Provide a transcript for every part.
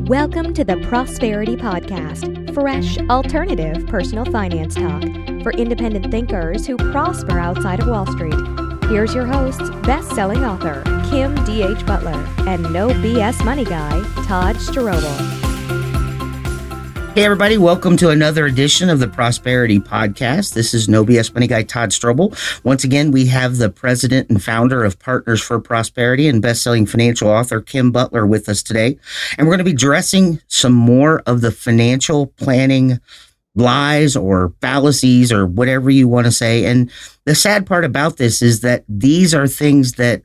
Welcome to the Prosperity Podcast, fresh, alternative personal finance talk for independent thinkers who prosper outside of Wall Street. Here's your hosts, best-selling author Kim D.H. Butler and no BS money guy, Todd Strobel. Hey everybody, welcome to another edition of the Prosperity Podcast. This is No BS Money Guy Todd Strobel. Once again, we have the president and founder of Partners for Prosperity and best-selling financial author Kim Butler with us today. And we're going to be addressing some more of the financial planning lies or fallacies or whatever you want to say. And the sad part about this is that these are things that,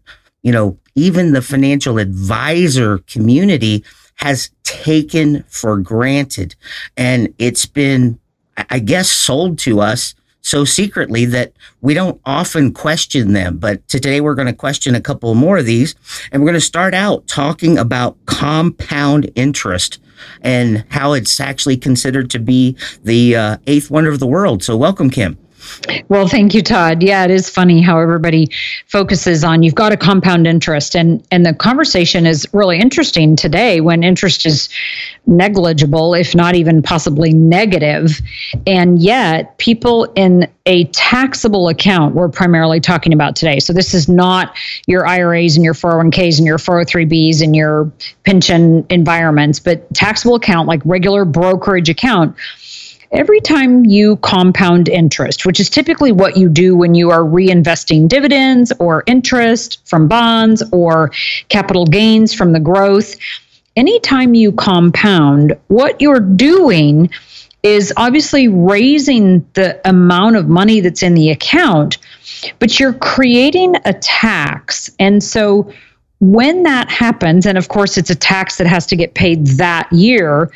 even the financial advisor community has taken for granted. And it's been, I guess, sold to us so secretly that we don't often question them. But today we're going to question a couple more of these. And we're going to start out talking about compound interest and how it's actually considered to be the eighth wonder of the world. So welcome, Kim. Well, thank you, Todd. Yeah, it is funny how everybody focuses on you've got a compound interest. And the conversation is really interesting today when interest is negligible, if not even possibly negative. And yet people in a taxable account we're primarily talking about today. So this is not your IRAs and your 401ks and your 403bs and your pension environments, but taxable account like regular brokerage account. Every time you compound interest, which is typically what you do when you are reinvesting dividends or interest from bonds or capital gains from the growth, anytime you compound, what you're doing is obviously raising the amount of money that's in the account, but you're creating a tax. And so when that happens, and of course it's a tax that has to get paid that year,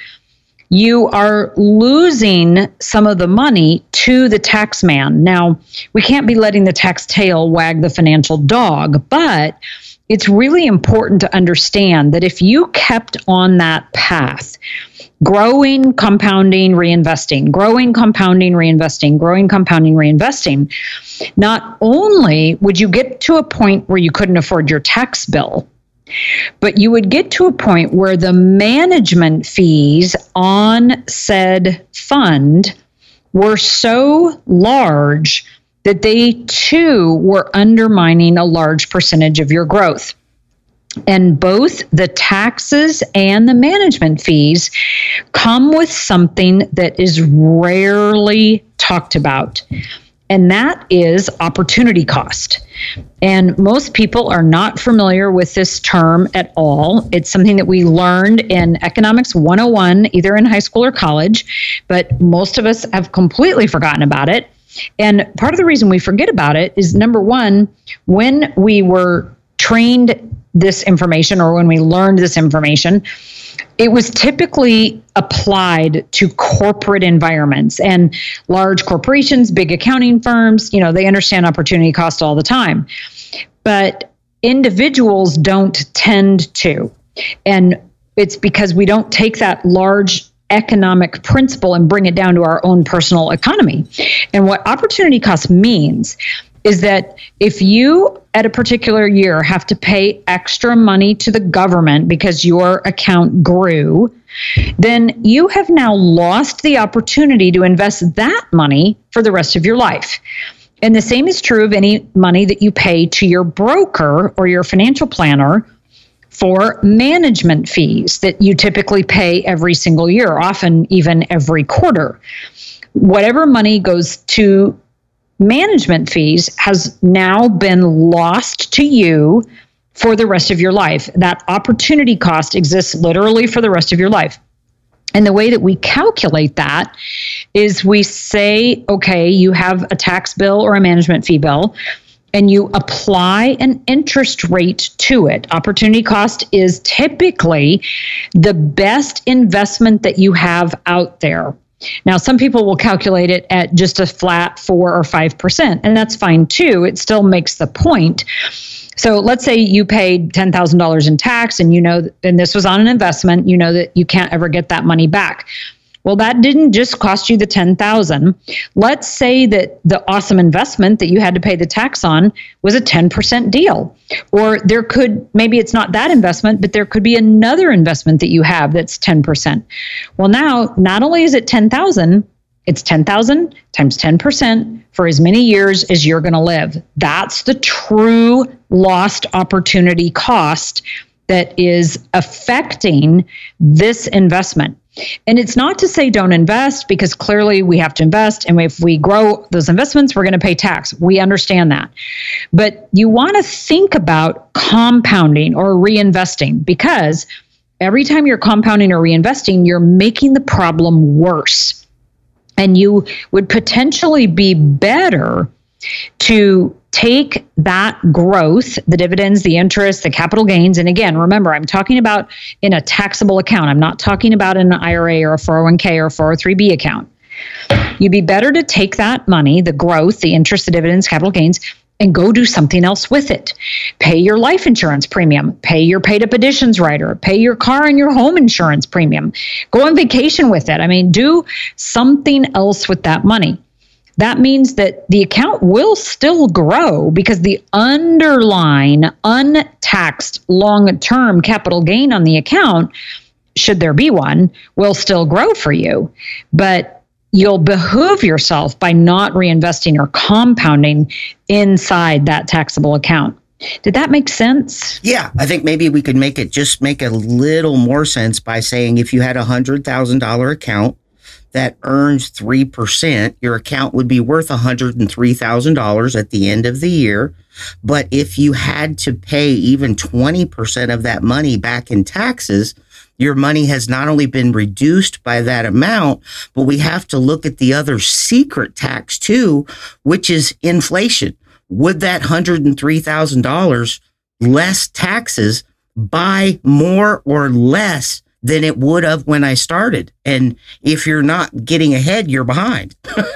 you are losing some of the money to the tax man. Now, we can't be letting the tax tail wag the financial dog, but it's really important to understand that if you kept on that path, growing, compounding, reinvesting, growing, compounding, reinvesting, growing, compounding, reinvesting, not only would you get to a point where you couldn't afford your tax bill, but you would get to a point where the management fees on said fund were so large that they too were undermining a large percentage of your growth. And both the taxes and the management fees come with something that is rarely talked about. And that is opportunity cost. And most people are not familiar with this term at all. It's something that we learned in Economics 101, either in high school or college, but most of us have completely forgotten about it. And part of the reason we forget about it is, number one, when we were trained this information or when we learned this information, it was typically applied to corporate environments and large corporations, big accounting firms. They understand opportunity cost all the time, but individuals don't tend to. And it's because we don't take that large economic principle and bring it down to our own personal economy. And what opportunity cost means is that if you at a particular year have to pay extra money to the government because your account grew, then you have now lost the opportunity to invest that money for the rest of your life. And the same is true of any money that you pay to your broker or your financial planner for management fees that you typically pay every single year, often even every quarter. Whatever money goes to management fees has now been lost to you for the rest of your life. That opportunity cost exists literally for the rest of your life. And the way that we calculate that is we say, okay, you have a tax bill or a management fee bill, and you apply an interest rate to it. Opportunity cost is typically the best investment that you have out there. Now, some people will calculate it at just a flat 4 or 5%, and that's fine too. It still makes the point. So let's say you paid $10,000 in tax and and this was on an investment, that you can't ever get that money back. Well, that didn't just cost you the $10,000. Let's say that the awesome investment that you had to pay the tax on was a 10% deal. Or there could, maybe it's not that investment, but there could be another investment that you have that's 10%. Well, now, not only is it 10,000, it's 10,000 times 10% for as many years as you're going to live. That's the true lost opportunity cost that is affecting this investment. And it's not to say don't invest, because clearly we have to invest. And if we grow those investments, we're going to pay tax. We understand that. But you want to think about compounding or reinvesting, because every time you're compounding or reinvesting, you're making the problem worse. And you would potentially be better to take that growth, the dividends, the interest, the capital gains. And again, remember, I'm talking about in a taxable account. I'm not talking about in an IRA or a 401k or a 403b account. You'd be better to take that money, the growth, the interest, the dividends, capital gains, and go do something else with it. Pay your life insurance premium, pay your paid up additions rider, pay your car and your home insurance premium, go on vacation with it. I mean, do something else with that money. That means that the account will still grow, because the underlying untaxed long-term capital gain on the account, should there be one, will still grow for you. But you'll behoove yourself by not reinvesting or compounding inside that taxable account. Did that make sense? Yeah, I think maybe we could make a little more sense by saying if you had a $100,000 account that earns 3%, your account would be worth $103,000 at the end of the year. But if you had to pay even 20% of that money back in taxes, your money has not only been reduced by that amount, but we have to look at the other secret tax too, which is inflation. Would that $103,000 less taxes buy more or less than it would have when I started? And if you're not getting ahead, you're behind.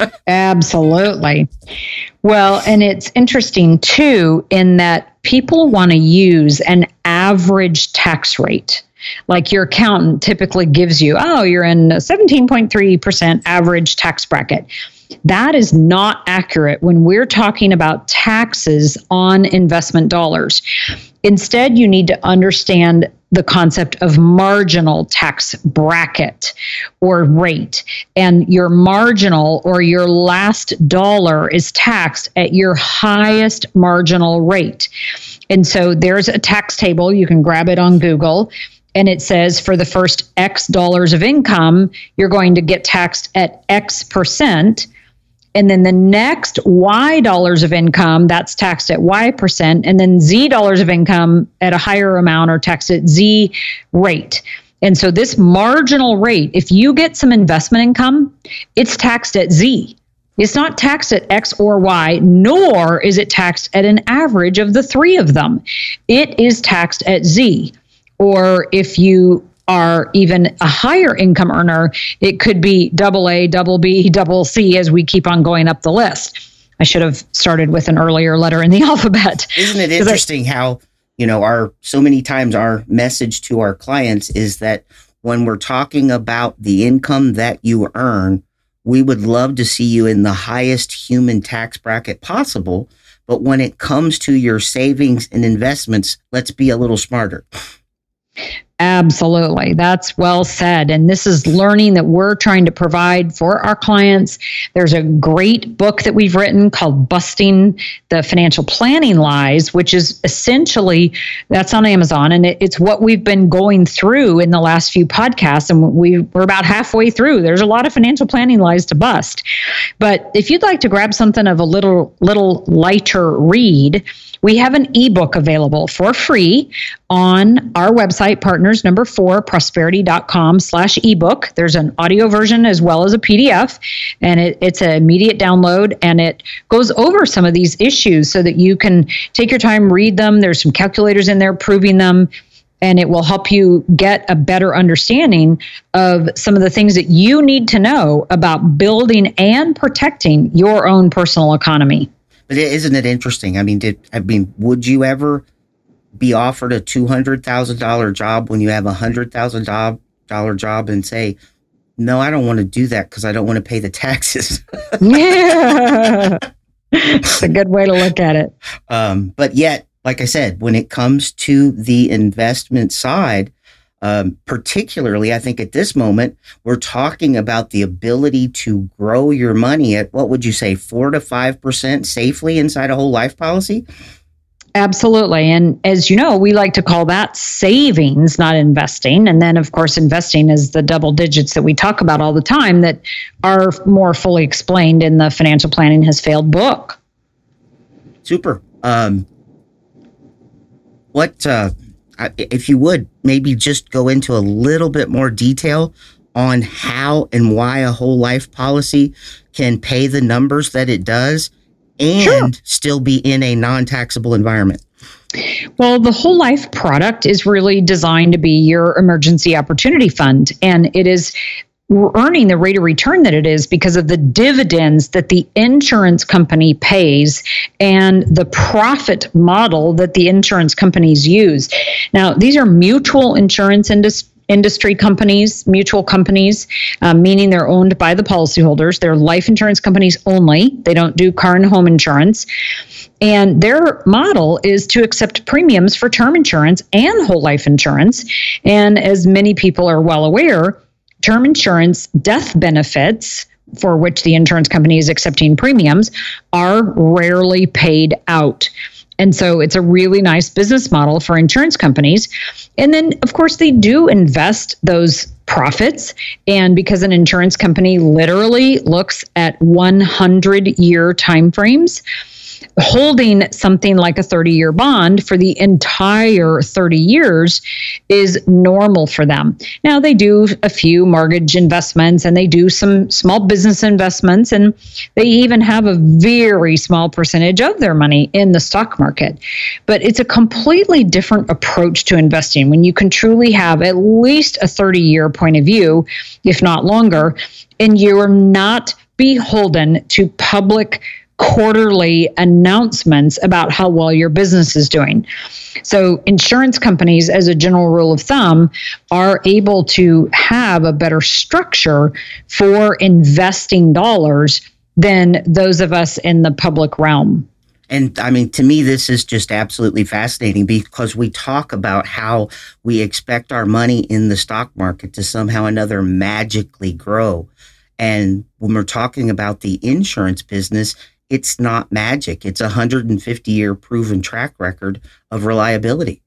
Absolutely. Well, and it's interesting too, in that people want to use an average tax rate. Like your accountant typically gives you, you're in a 17.3% average tax bracket. That is not accurate when we're talking about taxes on investment dollars. Instead, you need to understand the concept of marginal tax bracket or rate. And your marginal or your last dollar is taxed at your highest marginal rate. And so there's a tax table. You can grab it on Google. And it says for the first X dollars of income, you're going to get taxed at X percent. And then the next Y dollars of income, that's taxed at Y percent. And then Z dollars of income at a higher amount are taxed at Z rate. And so this marginal rate, if you get some investment income, it's taxed at Z. It's not taxed at X or Y, nor is it taxed at an average of the three of them. It is taxed at Z. Or if you are even a higher income earner, it could be AA, double B, double C as we keep on going up the list. I should have started with an earlier letter in the alphabet. Isn't it interesting how, so many times our message to our clients is that when we're talking about the income that you earn, we would love to see you in the highest human tax bracket possible. But when it comes to your savings and investments, let's be a little smarter. Absolutely. That's well said. And this is learning that we're trying to provide for our clients. There's a great book that we've written called Busting the Financial Planning Lies, which is essentially, that's on Amazon. And it's what we've been going through in the last few podcasts. And we're about halfway through. There's a lot of financial planning lies to bust. But if you'd like to grab something of a little lighter read, we have an ebook available for free on our website, partners4prosperity.com/ebook. There's an audio version as well as a PDF, and it's an immediate download, and it goes over some of these issues so that you can take your time, read them. There's some calculators in there proving them, and it will help you get a better understanding of some of the things that you need to know about building and protecting your own personal economy. But isn't it interesting? Would you ever be offered a $200,000 job when you have a $100,000 job and say, no, I don't want to do that because I don't want to pay the taxes. Yeah. It's a good way to look at it. But yet, like I said, when it comes to the investment side, particularly, I think at this moment, we're talking about the ability to grow your money at, what would you say, 4 to 5% safely inside a whole life policy? Absolutely. And as you know, we like to call that savings, not investing. And then, of course, investing is the double digits that we talk about all the time that are more fully explained in the Financial Planning Has Failed book. Super. If you would, maybe just go into a little bit more detail on how and why a whole life policy can pay the numbers that it does and still be in a non-taxable environment. Well, the whole life product is really designed to be your emergency opportunity fund, and it is earning the rate of return that it is because of the dividends that the insurance company pays and the profit model that the insurance companies use. Now, these are mutual insurance industry companies, mutual companies, meaning they're owned by the policyholders. They're life insurance companies only. They don't do car and home insurance. And their model is to accept premiums for term insurance and whole life insurance. And as many people are well aware, term insurance death benefits, for which the insurance company is accepting premiums, are rarely paid out. And so it's a really nice business model for insurance companies. And then, of course, they do invest those profits. And because an insurance company literally looks at 100-year timeframes, holding something like a 30-year bond for the entire 30 years is normal for them. Now, they do a few mortgage investments and they do some small business investments, and they even have a very small percentage of their money in the stock market. But it's a completely different approach to investing when you can truly have at least a 30-year point of view, if not longer, and you are not beholden to public quarterly announcements about how well your business is doing. So insurance companies, as a general rule of thumb, are able to have a better structure for investing dollars than those of us in the public realm. And I mean, to me, this is just absolutely fascinating because we talk about how we expect our money in the stock market to somehow or another magically grow. And when we're talking about the insurance business, it's not magic. It's a 150-year proven track record of reliability.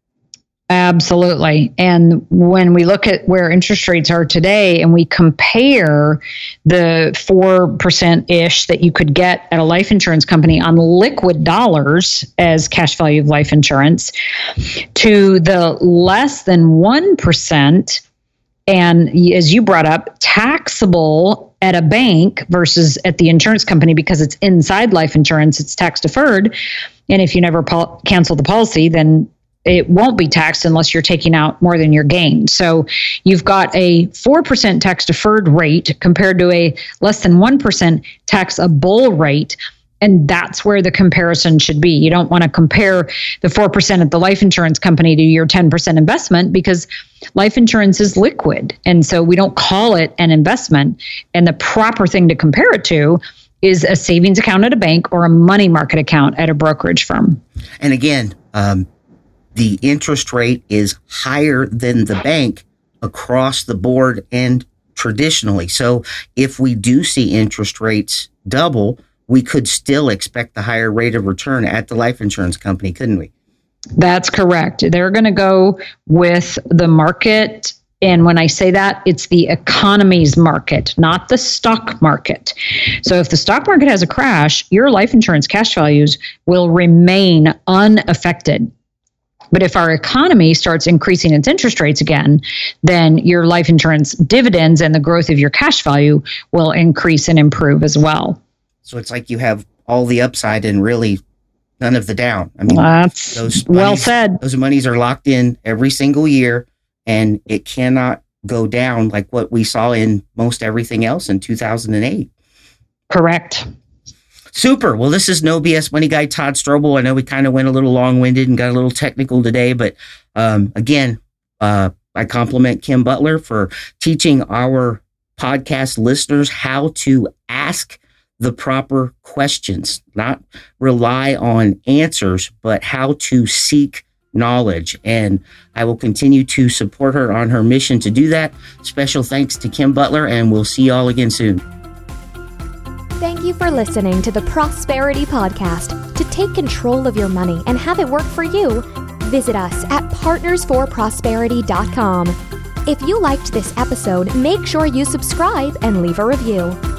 Absolutely. And when we look at where interest rates are today and we compare the 4%-ish that you could get at a life insurance company on liquid dollars as cash value of life insurance to the less than 1%, and as you brought up, taxable at a bank versus at the insurance company because it's inside life insurance, it's tax deferred. And if you never cancel the policy, then it won't be taxed unless you're taking out more than your gain. So you've got a 4% tax deferred rate compared to a less than 1% taxable rate. And that's where the comparison should be. You don't want to compare the 4% at the life insurance company to your 10% investment because life insurance is liquid. And so we don't call it an investment. And the proper thing to compare it to is a savings account at a bank or a money market account at a brokerage firm. And again, the interest rate is higher than the bank across the board and traditionally. So if we do see interest rates double, we could still expect the higher rate of return at the life insurance company, couldn't we? That's correct. They're going to go with the market. And when I say that, it's the economy's market, not the stock market. So if the stock market has a crash, your life insurance cash values will remain unaffected. But if our economy starts increasing its interest rates again, then your life insurance dividends and the growth of your cash value will increase and improve as well. So it's like you have all the upside and really none of the down. I mean, that's well said. Those monies are locked in every single year, and it cannot go down like what we saw in most everything else in 2008. Correct. Super. Well, this is No BS Money Guy Todd Strobel. I know we kind of went a little long-winded and got a little technical today, but again, I compliment Kim Butler for teaching our podcast listeners how to ask the proper questions, not rely on answers, but how to seek knowledge. And I will continue to support her on her mission to do that. Special thanks to Kim Butler, and we'll see you all again soon. Thank you for listening to the Prosperity Podcast. To take control of your money and have it work for you, visit us at partnersforprosperity.com. If you liked this episode, make sure you subscribe and leave a review.